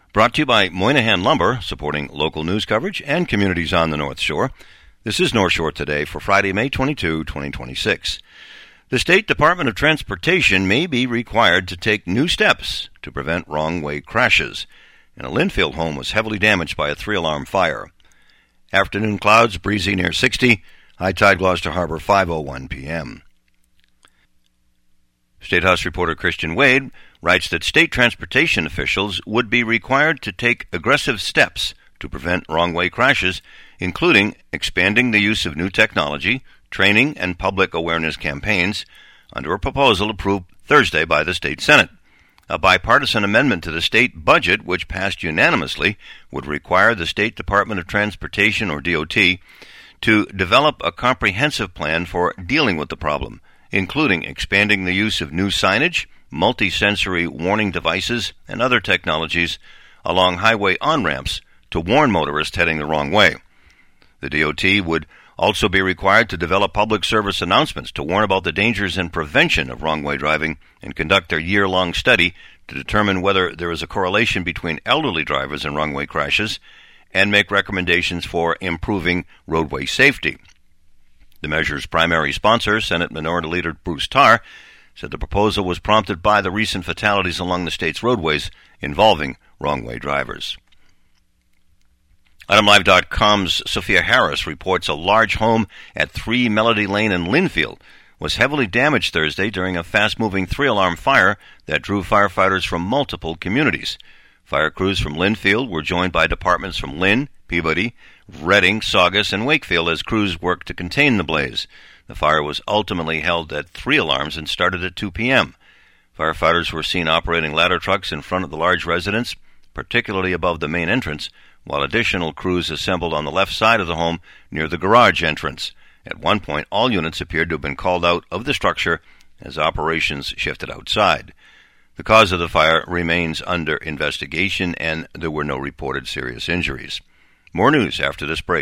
Brought to you by Moynihan Lumber, supporting local news coverage and communities on the North Shore. This is North Shore Today for Friday, May 22, 2026. The State Department of Transportation may be required to take new steps to prevent wrong-way crashes, and a Linfield home was heavily damaged by a 3-alarm fire. Afternoon clouds, breezy near 60, high tide Gloucester Harbor 5:01 p.m. State House reporter Christian Wade writes that state transportation officials would be required to take aggressive steps to prevent wrong-way crashes, including expanding the use of new technology, training, and public awareness campaigns, under a proposal approved Thursday by the State Senate. A bipartisan amendment to the state budget, which passed unanimously, would require the State Department of Transportation, or DOT, to develop a comprehensive plan for dealing with the problem, including expanding the use of new signage, multi-sensory warning devices, and other technologies along highway on-ramps to warn motorists heading the wrong way. The DOT would also be required to develop public service announcements to warn about the dangers and prevention of wrong-way driving and conduct a year-long study to determine whether there is a correlation between elderly drivers and wrong-way crashes and make recommendations for improving roadway safety. The measure's primary sponsor, Senate Minority Leader Bruce Tarr, said the proposal was prompted by the recent fatalities along the state's roadways involving wrong-way drivers. ItemLive.com's Sophia Harris reports a large home at 3 Melody Lane in Linfield was heavily damaged Thursday during a fast-moving 3-alarm fire that drew firefighters from multiple communities. Fire crews from Linfield were joined by departments from Lynn, Peabody, Reading, Saugus, and Wakefield as crews worked to contain the blaze. The fire was ultimately held at 3 alarms and started at 2 p.m. Firefighters were seen operating ladder trucks in front of the large residence, particularly above the main entrance, while additional crews assembled on the left side of the home near the garage entrance. At one point, all units appeared to have been called out of the structure as operations shifted outside. The cause of the fire remains under investigation, and there were no reported serious injuries. More news after this break.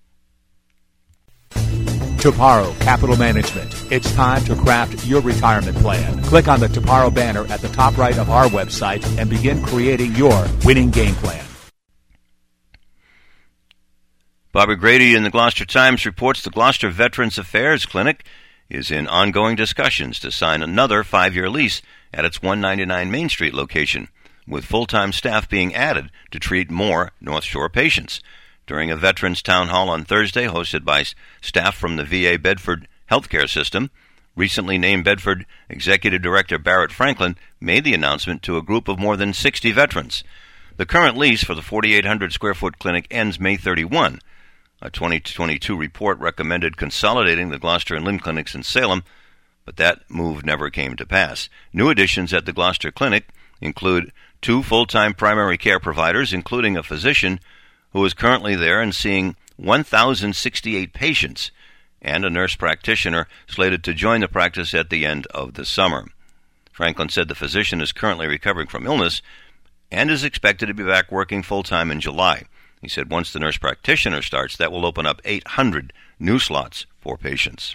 Toparo Capital Management. It's time to craft your retirement plan. Click on the Toparo banner at the top right of our website and begin creating your winning game plan. Barbara Grady in the Gloucester Times reports the Gloucester Veterans Affairs Clinic is in ongoing discussions to sign another 5-year lease at its 199 Main Street location, with full-time staff being added to treat more North Shore patients. During a Veterans Town Hall on Thursday hosted by staff from the VA Bedford Healthcare System, recently named Bedford Executive Director Barrett Franklin made the announcement to a group of more than 60 veterans. The current lease for the 4,800-square-foot clinic ends May 31. A 2022 report recommended consolidating the Gloucester and Lynn clinics in Salem, but that move never came to pass. New additions at the Gloucester Clinic include 2 full-time primary care providers, including a physician who is currently there and seeing 1,068 patients, and a nurse practitioner slated to join the practice at the end of the summer. Franklin said the physician is currently recovering from illness and is expected to be back working full-time in July. He said once the nurse practitioner starts, that will open up 800 new slots for patients.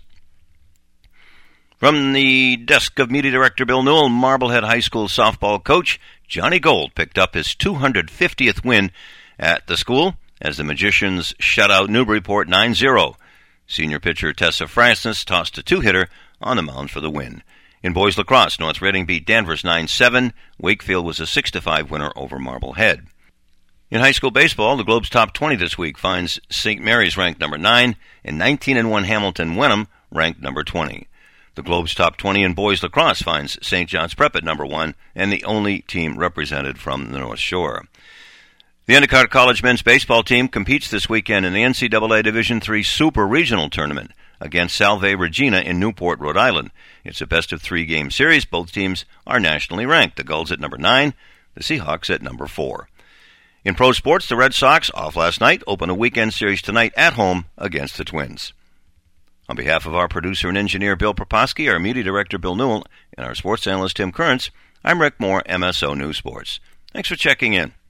From the desk of Media Director Bill Newell, Marblehead High School softball coach Johnny Gold picked up his 250th win at the school as the Magicians shut out Newburyport 9-0. Senior pitcher Tessa Francis tossed a 2-hitter on the mound for the win. In boys lacrosse, North Reading beat Danvers 9-7. Wakefield was a 6-5 winner over Marblehead. In high school baseball, the Globe's top 20 this week finds St. Mary's ranked number 9 and 19-1 Hamilton Wenham ranked number 20. The Globe's top 20 in boys lacrosse finds St. John's Prep at number 1 and the only team represented from the North Shore. The Endicott College men's baseball team competes this weekend in the NCAA Division III Super Regional Tournament against Salve Regina in Newport, Rhode Island. It's a best-of-3 game series. Both teams are nationally ranked. The Gulls at number 9, the Seahawks at number 4. In pro sports, the Red Sox, off last night, open a weekend series tonight at home against the Twins. On behalf of our producer and engineer Bill Proposki, our media director Bill Newell, and our sports analyst Tim Kearns, I'm Rick Moore, MSO News Sports. Thanks for checking in.